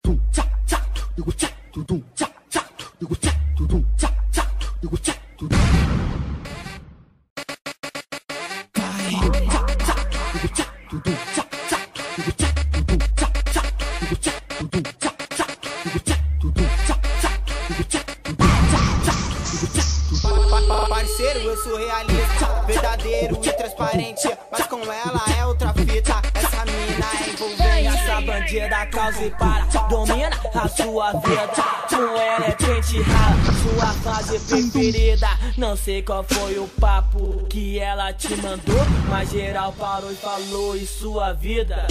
Parceiro, eu sou realista, verdadeiro e transparente, mas com ela é outra fita. Essa mina é envolvente, essa bandida causa e para, domina a sua vida. Com ela é pente rala, sua fase preferida. Não sei qual foi o papo que ela te mandou, mas geral parou e falou em sua vida.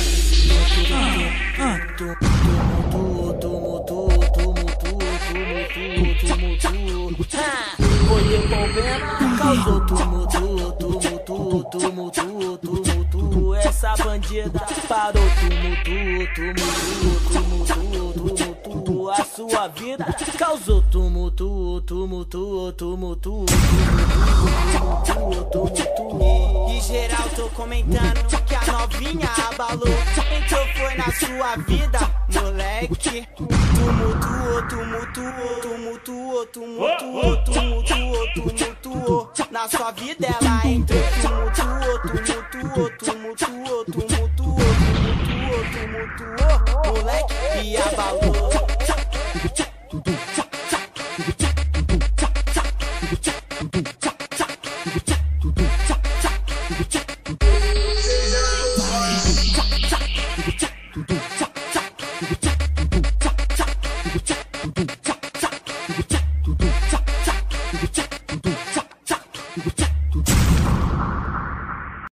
Foi devolvendo, causou tumulto. Essa bandida parou, tumulto. A sua vida causou tumulto. E geral tô comentando que a novinha abalou, então foi na sua vida, moleque. Tumultuou. Na sua vida ela entrou, tumultuou. Moleque, e abalou.